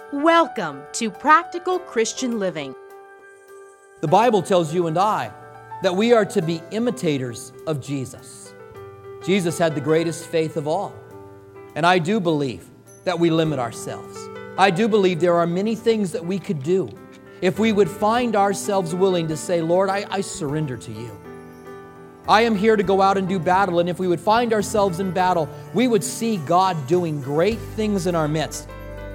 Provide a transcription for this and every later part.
Welcome to Practical Christian Living. The Bible tells you and I that we are to be imitators of Jesus. Jesus had the greatest faith of all. And I do believe that we limit ourselves. I do believe there are many things that we could do if we would find ourselves willing to say, Lord, I surrender to you. I am here to go out and do battle. And if we would find ourselves in battle, we would see God doing great things in our midst.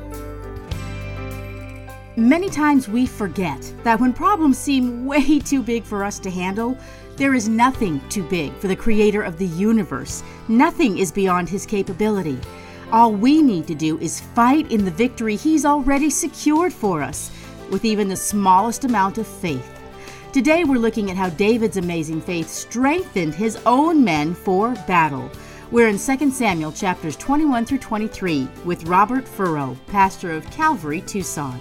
Many times we forget that when problems seem way too big for us to handle, there is nothing too big for the Creator of the universe. Nothing is beyond His capability. All we need to do is fight in the victory He's already secured for us, with even the smallest amount of faith. Today we're looking at how David's amazing faith strengthened his own men for battle. We're in 2 Samuel chapters 21 through 23 with Robert Furrow, pastor of Calvary, Tucson.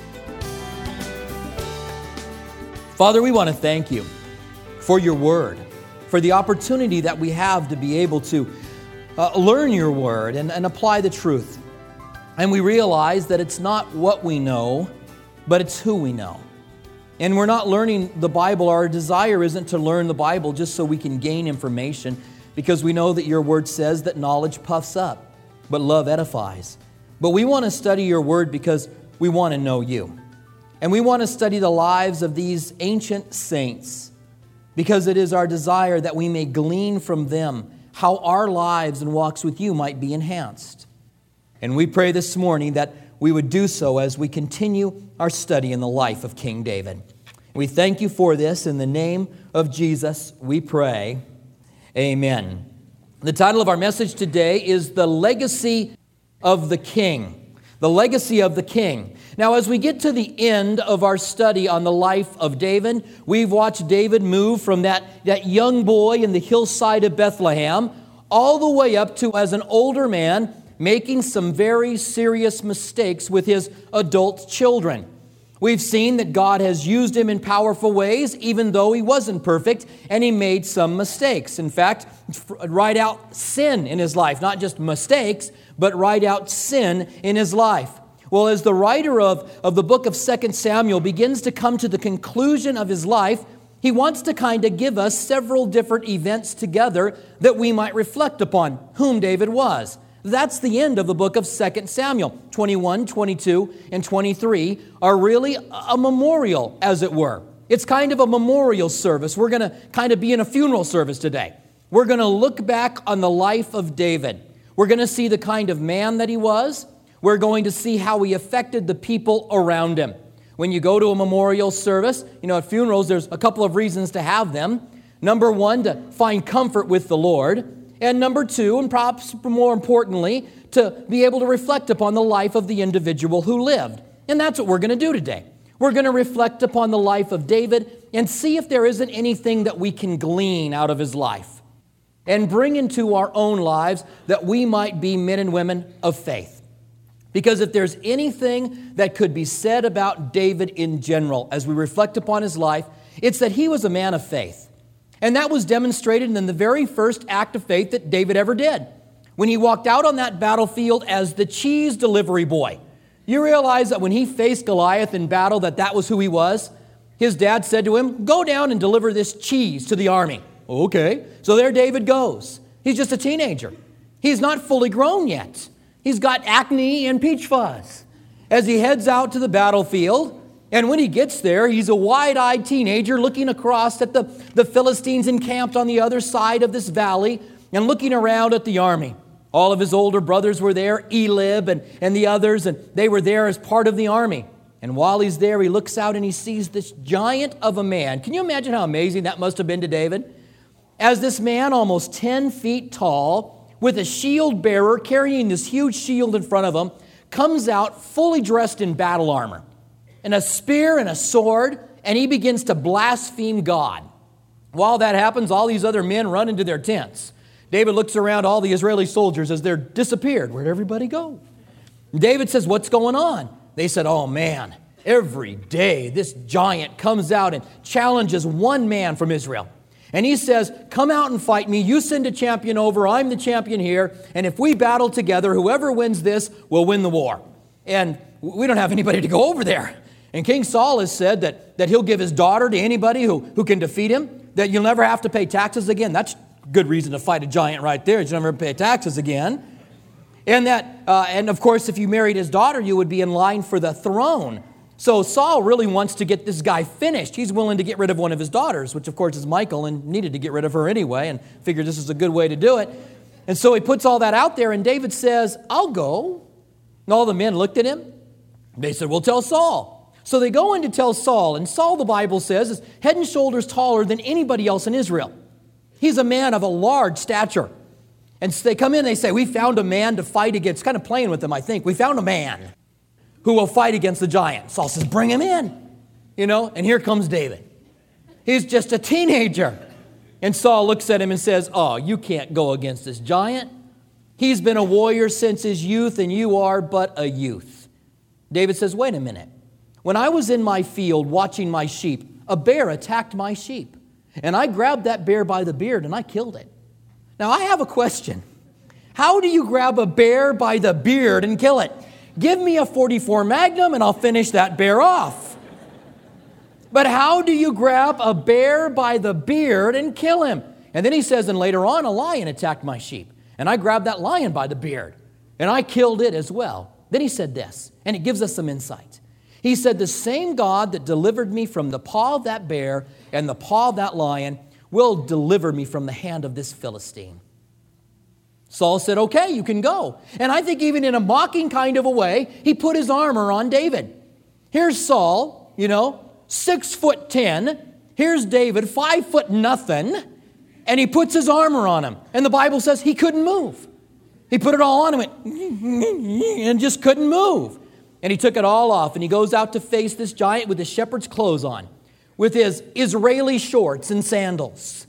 Father, we want to thank you for your word, for the opportunity that we have to be able to learn your word and apply the truth. And we realize that it's not what we know, but it's who we know. And we're not learning the Bible. Our desire isn't to learn the Bible just so we can gain information, because we know that your word says that knowledge puffs up, but love edifies. But we want to study your word because we want to know you. And we want to study the lives of these ancient saints because it is our desire that we may glean from them how our lives and walks with you might be enhanced. And we pray this morning that we would do so as we continue our study in the life of King David. We thank you for this. In the name of Jesus, we pray. Amen. The title of our message today is The Legacy of the King. The Legacy of the King. Now, as we get to the end of our study on the life of David, we've watched David move from that young boy in the hillside of Bethlehem all the way up to, as an older man, making some very serious mistakes with his adult children. We've seen that God has used him in powerful ways, even though he wasn't perfect, and he made some mistakes. In fact, right out sin in his life, not just mistakes, but right out sin in his life. Well, as the writer of the book of 2 Samuel begins to come to the conclusion of his life, he wants to kind of give us several different events together that we might reflect upon whom David was. That's the end of the book of 2 Samuel. 21, 22, and 23 are really a memorial, as it were. It's kind of a memorial service. We're going to kind of be in a funeral service today. We're going to look back on the life of David. We're going to see the kind of man that he was. We're going to see how he affected the people around him. When you go to a memorial service, at funerals, there's a couple of reasons to have them. Number one, to find comfort with the Lord. And number two, and perhaps more importantly, to be able to reflect upon the life of the individual who lived. And that's what we're going to do today. We're going to reflect upon the life of David and see if there isn't anything that we can glean out of his life and bring into our own lives that we might be men and women of faith. Because if there's anything that could be said about David in general as we reflect upon his life, it's that he was a man of faith. And that was demonstrated in the very first act of faith that David ever did, when he walked out on that battlefield as the cheese delivery boy. You realize that when he faced Goliath in battle, that was who he was? His dad said to him, "Go down and deliver this cheese to the army." Okay, so there David goes. He's just a teenager. He's not fully grown yet. He's got acne and peach fuzz as he heads out to the battlefield. And when he gets there, he's a wide-eyed teenager looking across at the Philistines encamped on the other side of this valley and looking around at the army. All of his older brothers were there, Eliab and the others, and they were there as part of the army. And while he's there, he looks out and he sees this giant of a man. Can you imagine how amazing that must have been to David? As this man, almost 10 feet tall, with a shield bearer carrying this huge shield in front of him, comes out fully dressed in battle armor and a spear and a sword, and he begins to blaspheme God. While that happens, all these other men run into their tents. David looks around all the Israeli soldiers as they're disappeared. Where'd everybody go? David says, "What's going on?" They said, "Oh man, every day this giant comes out and challenges one man from Israel. And he says, come out and fight me. You send a champion over. I'm the champion here. And if we battle together, whoever wins this will win the war. And we don't have anybody to go over there. And King Saul has said that he'll give his daughter to anybody who can defeat him, that you'll never have to pay taxes again. That's good reason to fight a giant right there. You'll never pay taxes again. And and of course, if you married his daughter, you would be in line for the throne. So Saul really wants to get this guy finished. He's willing to get rid of one of his daughters, which of course is Michal, and needed to get rid of her anyway, and figured this is a good way to do it. And so he puts all that out there, and David says, I'll go. And all the men looked at him. They said, well, tell Saul. So they go in to tell Saul, and Saul, the Bible says, is head and shoulders taller than anybody else in Israel. He's a man of a large stature. And so they come in, they say, we found a man to fight against, kind of playing with them, I think. We found a man who will fight against the giant. Saul says, bring him in. And here comes David. He's just a teenager. And Saul looks at him and says, oh, you can't go against this giant. He's been a warrior since his youth, and you are but a youth. David says, wait a minute. When I was in my field watching my sheep, a bear attacked my sheep. And I grabbed that bear by the beard and I killed it. Now I have a question. How do you grab a bear by the beard and kill it? Give me a .44 Magnum and I'll finish that bear off. But how do you grab a bear by the beard and kill him? And then he says, and later on, a lion attacked my sheep. And I grabbed that lion by the beard and I killed it as well. Then he said this, and it gives us some insight. He said, the same God that delivered me from the paw of that bear and the paw of that lion will deliver me from the hand of this Philistine. Saul said, okay, you can go. And I think even in a mocking kind of a way, he put his armor on David. Here's Saul, 6'10". Here's David, 5 foot nothing. And he puts his armor on him. And the Bible says he couldn't move. He put it all on him and just couldn't move. And he took it all off. And he goes out to face this giant with his shepherd's clothes on, with his Israeli shorts and sandals.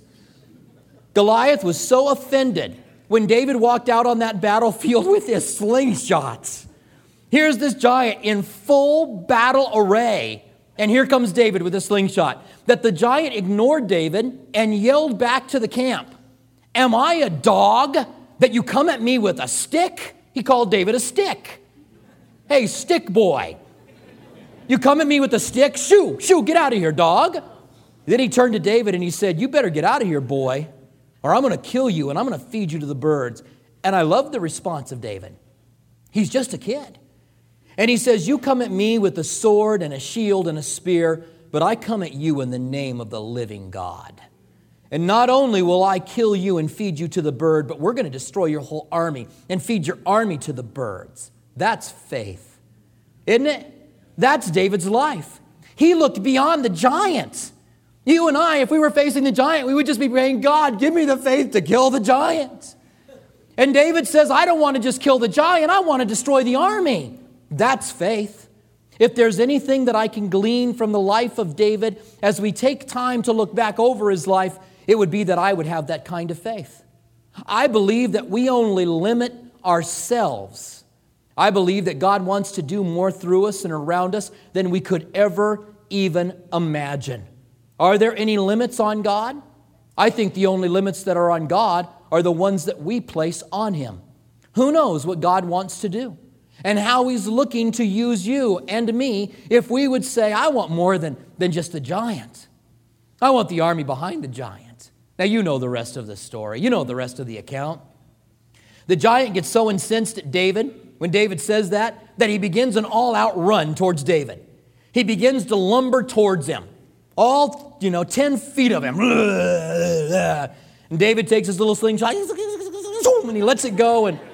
Goliath was so offended when David walked out on that battlefield with his slingshots. Here's this giant in full battle array. And here comes David with a slingshot. That the giant ignored David and yelled back to the camp, am I a dog that you come at me with a stick? He called David a stick. Hey, stick boy. You come at me with a stick? Shoo, get out of here, dog. Then he turned to David and he said, you better get out of here, boy, or I'm going to kill you and I'm going to feed you to the birds. And I love the response of David. He's just a kid. And he says, you come at me with a sword and a shield and a spear, but I come at you in the name of the living God. And not only will I kill you and feed you to the bird, but we're going to destroy your whole army and feed your army to the birds. That's faith, isn't it? That's David's life. He looked beyond the giant. You and I, if we were facing the giant, we would just be praying, God, give me the faith to kill the giant. And David says, I don't want to just kill the giant, I want to destroy the army. That's faith. If there's anything that I can glean from the life of David, as we take time to look back over his life, it would be that I would have that kind of faith. I believe that we only limit ourselves. I believe that God wants to do more through us and around us than we could ever even imagine. Are there any limits on God? I think the only limits that are on God are the ones that we place on Him. Who knows what God wants to do and how He's looking to use you and me if we would say, I want more than just the giant. I want the army behind the giant. Now you know the rest of the story. You know the rest of the account. The giant gets so incensed at David when David says that he begins an all-out run towards David. He begins to lumber towards him. All, 10 feet of him. And David takes his little slingshot and he lets it go and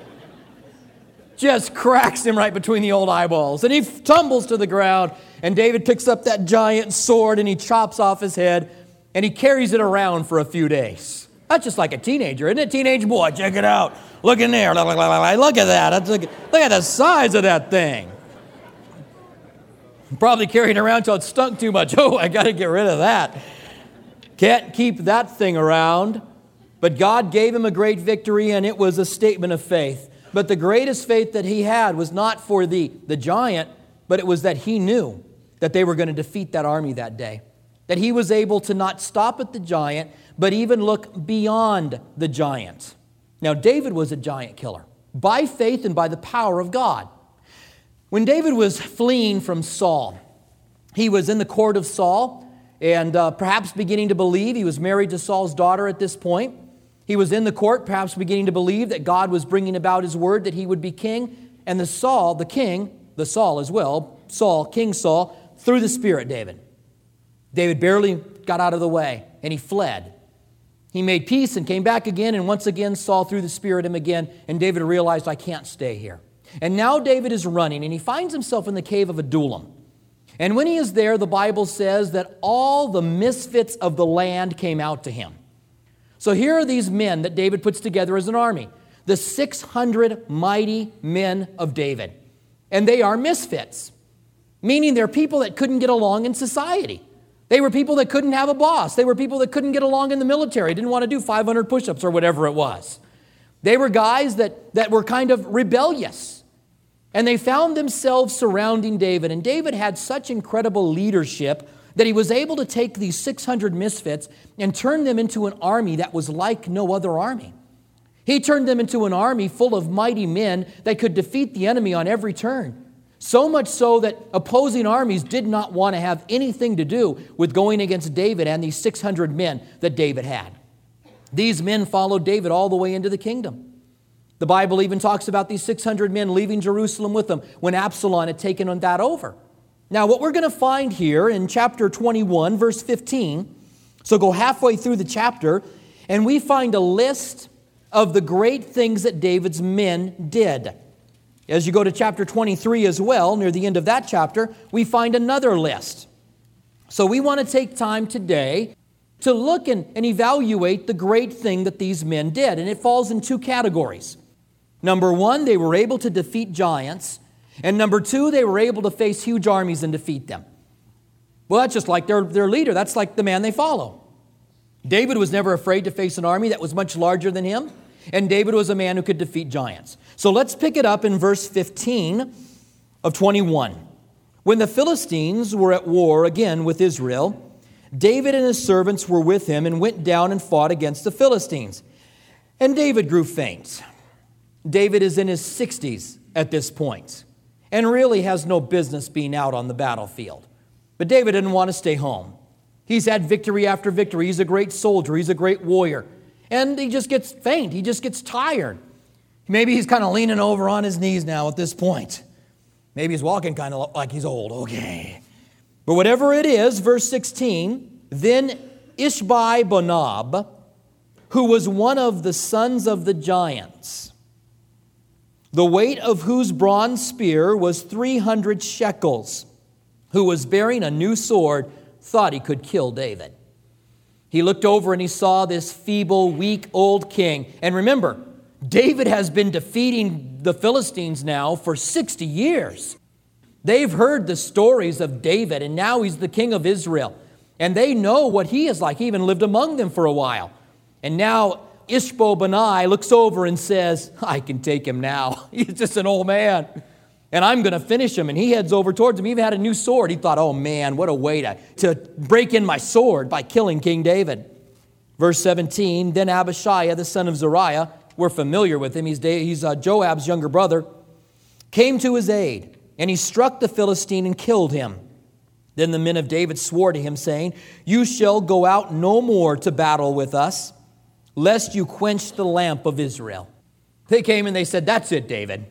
just cracks him right between the old eyeballs. And he tumbles to the ground, and David picks up that giant sword and he chops off his head and he carries it around for a few days. That's just like a teenager, isn't it? Teenage boy, check it out. Look in there. Look at that. Look at the size of that thing. Probably carried it around till it stunk too much. Oh, I got to get rid of that. Can't keep that thing around. But God gave him a great victory, and it was a statement of faith. But the greatest faith that he had was not for the giant, but it was that he knew that they were going to defeat that army that day. That he was able to not stop at the giant, but even look beyond the giant. Now, David was a giant killer by faith and by the power of God. When David was fleeing from Saul, he was in the court of Saul and perhaps beginning to believe he was married to Saul's daughter at this point. He was in the court, perhaps beginning to believe that God was bringing about his word that he would be king. And King Saul, threw the spear at David. David barely got out of the way, and he fled. He made peace and came back again, and once again Saul threw the spear at him again, and David realized, I can't stay here. And now David is running, and he finds himself in the cave of Adullam. And when he is there, the Bible says that all the misfits of the land came out to him. So here are these men that David puts together as an army, the 600 mighty men of David. And they are misfits, meaning they're people that couldn't get along in society. They were people that couldn't have a boss. They were people that couldn't get along in the military, didn't want to do 500 push-ups or whatever it was. They were guys that were kind of rebellious. And they found themselves surrounding David. And David had such incredible leadership that he was able to take these 600 misfits and turn them into an army that was like no other army. He turned them into an army full of mighty men that could defeat the enemy on every turn. So much so that opposing armies did not want to have anything to do with going against David and these 600 men that David had. These men followed David all the way into the kingdom. The Bible even talks about these 600 men leaving Jerusalem with them when Absalom had taken that over. Now, what we're going to find here in chapter 21, verse 15, so go halfway through the chapter, and we find a list of the great things that David's men did. As you go to chapter 23 as well, near the end of that chapter, we find another list. So we want to take time today to look and evaluate the great thing that these men did. And it falls in two categories. Number one, they were able to defeat giants. And number two, they were able to face huge armies and defeat them. Well, that's just like their leader. That's like the man they follow. David was never afraid to face an army that was much larger than him. And David was a man who could defeat giants. So let's pick it up in verse 15 of 21. When the Philistines were at war again with Israel, David and his servants were with him and went down and fought against the Philistines. And David grew faint. David is in his 60s at this point and really has no business being out on the battlefield. But David didn't want to stay home. He's had victory after victory. He's a great soldier. He's a great warrior. And he just gets faint. He just gets tired. Maybe he's kind of leaning over on his knees now at this point. Maybe he's walking kind of like he's old. Okay. But whatever it is, verse 16, then Ishbi-Benob, who was one of the sons of the giants, the weight of whose bronze spear was 300 shekels, who was bearing a new sword, thought he could kill David. He looked over and he saw this feeble, weak, old king. And remember, David has been defeating the Philistines now for 60 years. They've heard the stories of David, and now he's the king of Israel. And they know what he is like. He even lived among them for a while. And now Ishbi-Benob looks over and says, I can take him now. He's just an old man. And I'm going to finish him. And he heads over towards him. He even had a new sword. He thought, oh man, what a way to break in my sword by killing King David. Verse 17, then Abishai, the son of Zeruiah, we're familiar with him. He's Joab's younger brother, came to his aid. And he struck the Philistine and killed him. Then the men of David swore to him, saying, you shall go out no more to battle with us, lest you quench the lamp of Israel. They came and they said, that's it, David.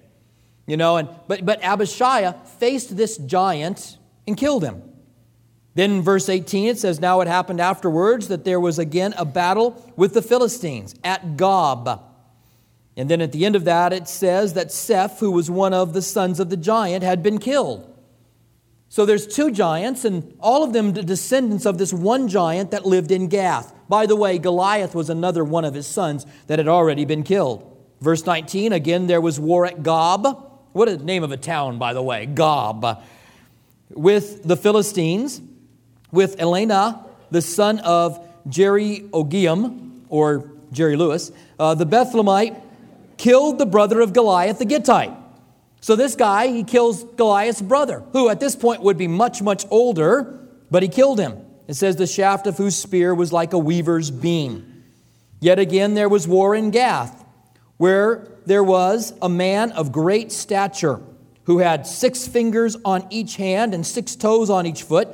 But Abishai faced this giant and killed him. Then in verse 18 it says, now it happened afterwards that there was again a battle with the Philistines at Gob. And then at the end of that it says that Seph, who was one of the sons of the giant, had been killed. So there's two giants, and all of them the descendants of this one giant that lived in Gath. By the way, Goliath was another one of his sons that had already been killed. Verse 19, again there was war at Gob. What a name of a town, by the way, Gob. With the Philistines, with Elkanah, the son of Jerry-Ogiam, or Jerry Lewis, the Bethlehemite, killed the brother of Goliath the Gittite. So this guy, he kills Goliath's brother, who at this point would be much, much older, but he killed him. It says the shaft of whose spear was like a weaver's beam. Yet again there was war in Gath, where there was a man of great stature, who had 6 fingers on each hand and 6 toes on each foot,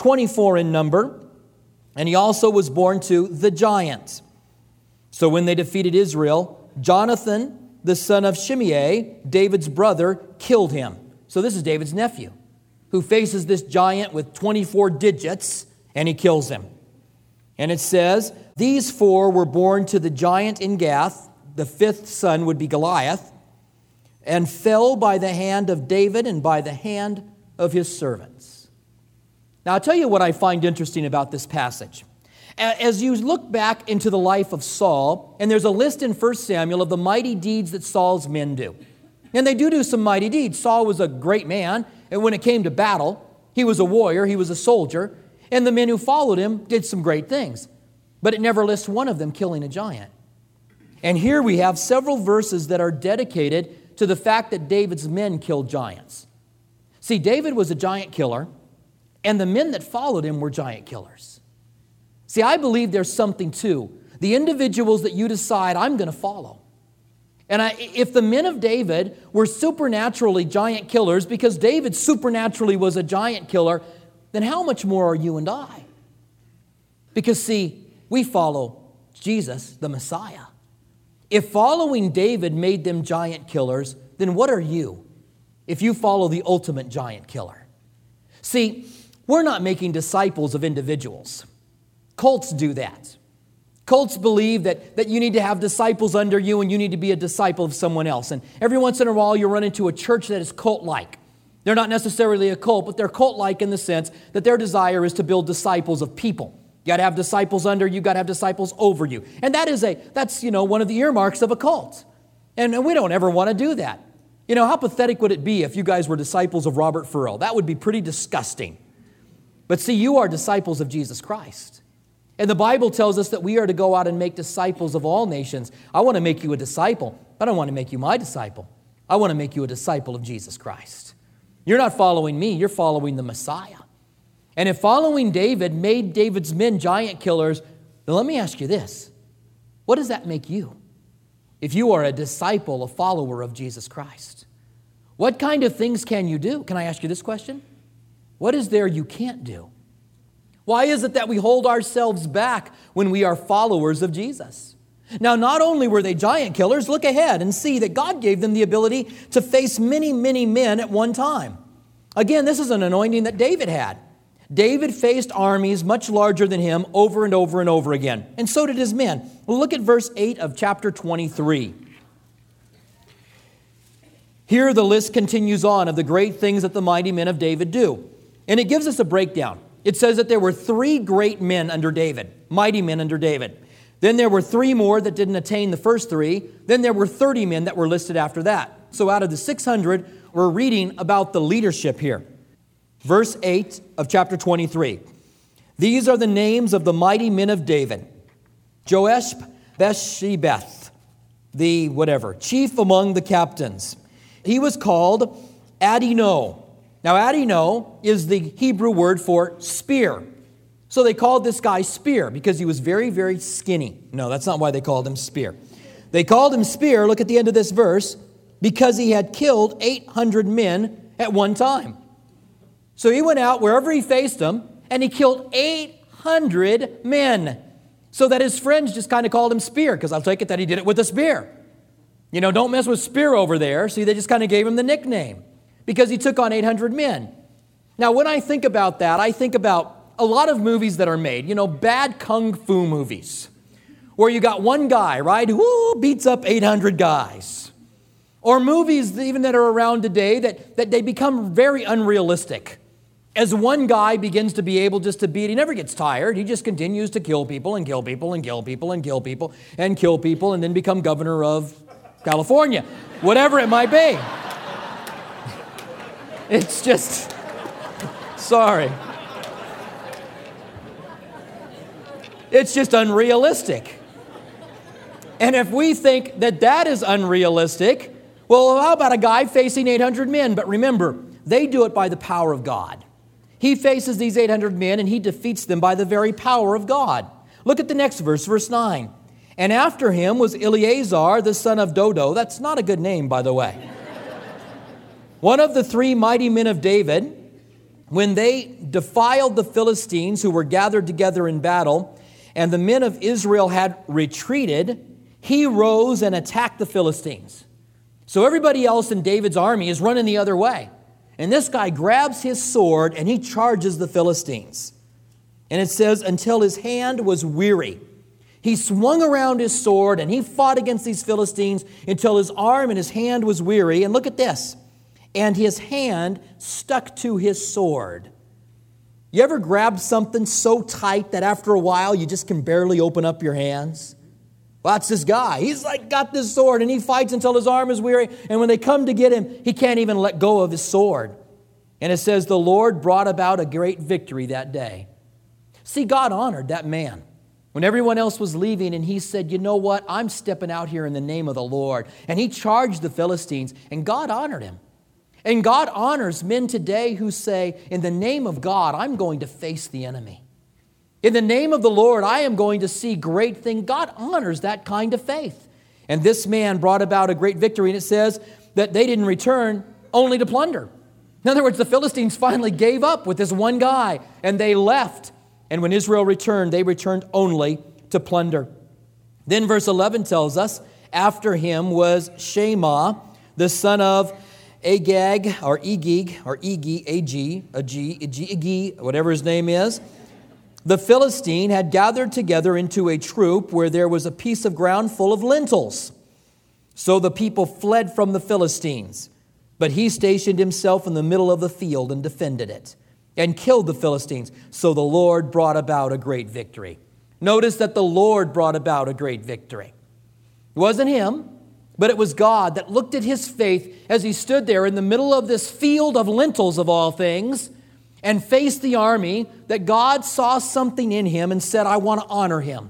24 in number. And he also was born to the giant. So when they defeated Israel, Jonathan, the son of Shimei, David's brother, killed him. So this is David's nephew, who faces this giant with 24 digits, and he kills him. And it says, these 4 were born to the giant in Gath. The 5th son would be Goliath, and fell by the hand of David and by the hand of his servants. Now, I'll tell you what I find interesting about this passage. As you look back into the life of Saul, and there's a list in 1 Samuel of the mighty deeds that Saul's men do. And they do some mighty deeds. Saul was a great man, and when it came to battle, he was a warrior, he was a soldier, and the men who followed him did some great things. But it never lists one of them killing a giant. And here we have several verses that are dedicated to the fact that David's men killed giants. See, David was a giant killer, and the men that followed him were giant killers. See, I believe there's something to the individuals that you decide, I'm going to follow. And if the men of David were supernaturally giant killers, because David supernaturally was a giant killer, then how much more are you and I? Because, see, we follow Jesus, the Messiah. If following David made them giant killers, then what are you if you follow the ultimate giant killer? See, we're not making disciples of individuals. Cults do that. Cults believe that you need to have disciples under you and you need to be a disciple of someone else. And every once in a while you run into a church that is cult-like. They're not necessarily a cult, but they're cult-like in the sense that their desire is to build disciples of people. You got to have disciples under you, got to have disciples over you. And that's one of the earmarks of a cult. And we don't ever want to do that. How pathetic would it be if you guys were disciples of Robert Furrow? That would be pretty disgusting. But see, you are disciples of Jesus Christ. And the Bible tells us that we are to go out and make disciples of all nations. I want to make you a disciple, but I don't want to make you my disciple. I want to make you a disciple of Jesus Christ. You're not following me, you're following the Messiah. And if following David made David's men giant killers, then let me ask you this. What does that make you? If you are a disciple, a follower of Jesus Christ, what kind of things can you do? Can I ask you this question? What is there you can't do? Why is it that we hold ourselves back when we are followers of Jesus? Now, not only were they giant killers, look ahead and see that God gave them the ability to face many, many men at one time. Again, this is an anointing that David had. David faced armies much larger than him over and over and over again. And so did his men. Well, look at verse 8 of chapter 23. Here the list continues on of the great things that the mighty men of David do. And it gives us a breakdown. It says that there were 3 great men under David, mighty men under David. Then there were 3 more that didn't attain the first 3. Then there were 30 men that were listed after that. So out of the 600, we're reading about the leadership here. Verse 8 of chapter 23. These are the names of the mighty men of David. Joash Beshebeth, the chief among the captains. He was called Adino. Now, Adino is the Hebrew word for spear. So they called this guy Spear because he was very, very skinny. No, that's not why they called him Spear. They called him Spear, look at the end of this verse, because he had killed 800 men at one time. So he went out wherever he faced them, and he killed 800 men. So that his friends just kind of called him Spear, because I'll take it that he did it with a spear. Don't mess with Spear over there. See, they just kind of gave him the nickname, because he took on 800 men. Now, when I think about that, I think about a lot of movies that are made, bad kung fu movies, where you got one guy, right, who beats up 800 guys. Or movies even that are around today that they become very unrealistic. As one guy begins to be able just to beat, he never gets tired. He just continues to kill people and kill people and kill people and kill people and kill people and then become governor of California, whatever it might be. It's just, sorry. It's just unrealistic. And if we think that is unrealistic, well, how about a guy facing 800 men? But remember, they do it by the power of God. He faces these 800 men and he defeats them by the very power of God. Look at the next verse, verse 9. And after him was Eleazar, the son of Dodo. That's not a good name, by the way. One of the three mighty men of David, when they defiled the Philistines who were gathered together in battle, and the men of Israel had retreated, he rose and attacked the Philistines. So everybody else in David's army is running the other way. And this guy grabs his sword and he charges the Philistines. And it says, until his hand was weary. He swung around his sword and he fought against these Philistines until his arm and his hand was weary. And look at this. And his hand stuck to his sword. You ever grabbed something so tight that after a while you just can barely open up your hands? Well, that's this guy. He's like got this sword and he fights until his arm is weary. And when they come to get him, he can't even let go of his sword. And it says the Lord brought about a great victory that day. See, God honored that man. When everyone else was leaving and he said, you know what, I'm stepping out here in the name of the Lord. And he charged the Philistines and God honored him. And God honors men today who say, in the name of God, I'm going to face the enemy. In the name of the Lord, I am going to see great things. God honors that kind of faith. And this man brought about a great victory. And it says that they didn't return only to plunder. In other words, the Philistines finally gave up with this one guy and they left. And when Israel returned, they returned only to plunder. Then verse 11 tells us, after him was Shema, the son of Agag, or Egeg, whatever his name is. The Philistine had gathered together into a troop where there was a piece of ground full of lentils. So the people fled from the Philistines. But he stationed himself in the middle of the field and defended it, and killed the Philistines. So the Lord brought about a great victory. Notice that the Lord brought about a great victory. It wasn't him, but it was God that looked at his faith as he stood there in the middle of this field of lentils of all things and faced the army, that God saw something in him and said, I want to honor him.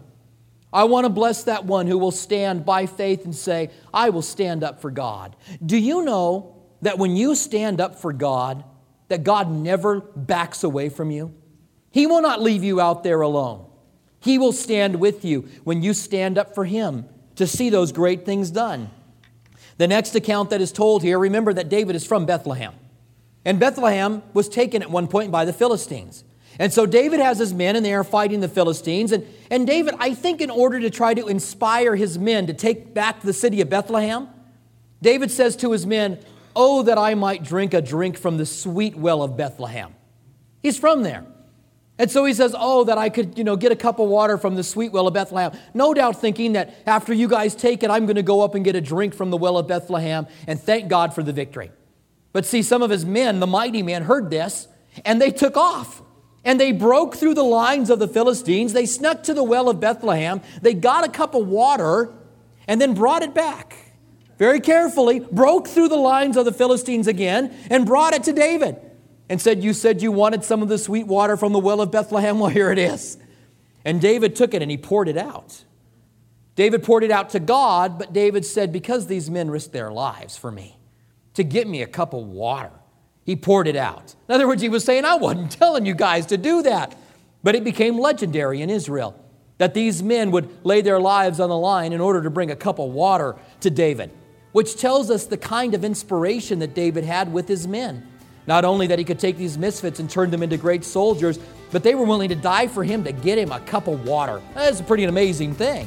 I want to bless that one who will stand by faith and say, I will stand up for God. Do you know that when you stand up for God, that God never backs away from you? He will not leave you out there alone. He will stand with you when you stand up for him to see those great things done. The next account that is told here, remember that David is from Bethlehem. And Bethlehem was taken at one point by the Philistines. And so David has his men and they are fighting the Philistines. And David, I think in order to try to inspire his men to take back the city of Bethlehem, David says to his men, oh, that I might drink a drink from the sweet well of Bethlehem. He's from there. And so he says, oh, that I could, get a cup of water from the sweet well of Bethlehem. No doubt thinking that after you guys take it, I'm going to go up and get a drink from the well of Bethlehem and thank God for the victory. But see, some of his men, the mighty men, heard this and they took off. And they broke through the lines of the Philistines. They snuck to the well of Bethlehem. They got a cup of water and then brought it back. Very carefully, broke through the lines of the Philistines again and brought it to David. And said you wanted some of the sweet water from the well of Bethlehem? Well, here it is. And David took it and he poured it out. David poured it out to God, but David said, because these men risked their lives for me, to get me a cup of water, he poured it out. In other words, he was saying, I wasn't telling you guys to do that. But it became legendary in Israel that these men would lay their lives on the line in order to bring a cup of water to David, which tells us the kind of inspiration that David had with his men. Not only that he could take these misfits and turn them into great soldiers, but they were willing to die for him to get him a cup of water. That's a pretty amazing thing.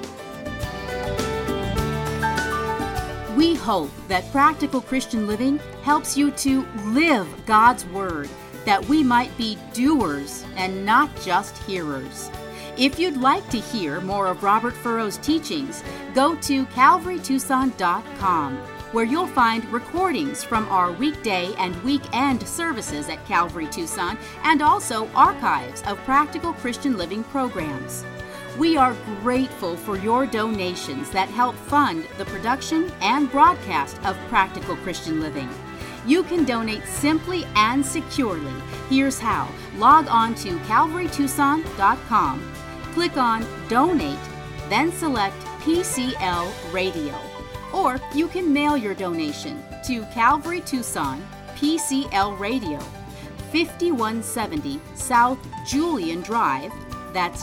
We hope that Practical Christian Living helps you to live God's Word, that we might be doers and not just hearers. If you'd like to hear more of Robert Furrow's teachings, go to calvarytucson.com. where you'll find recordings from our weekday and weekend services at Calvary Tucson and also archives of Practical Christian Living programs. We are grateful for your donations that help fund the production and broadcast of Practical Christian Living. You can donate simply and securely. Here's how. Log on to calvarytucson.com, click on Donate, then select PCL Radio. Or you can mail your donation to Calvary Tucson, PCL Radio, 5170 South Julian Drive, that's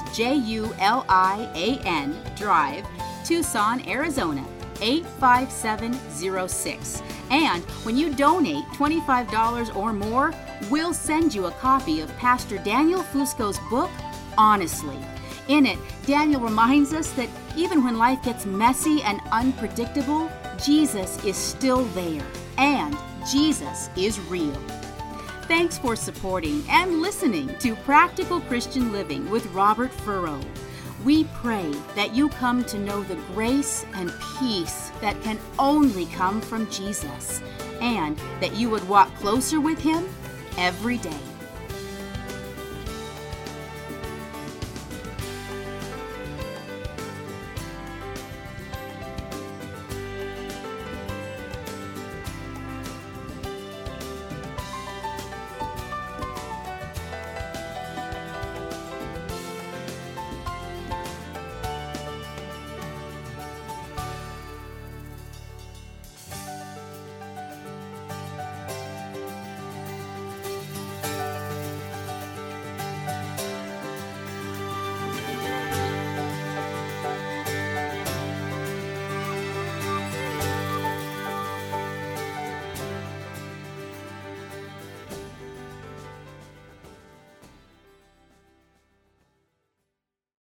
Julian Drive, Tucson, Arizona, 85706. And when you donate $25 or more, we'll send you a copy of Pastor Daniel Fusco's book, Honestly. In it, Daniel reminds us that even when life gets messy and unpredictable, Jesus is still there, and Jesus is real. Thanks for supporting and listening to Practical Christian Living with Robert Furrow. We pray that you come to know the grace and peace that can only come from Jesus, and that you would walk closer with Him every day.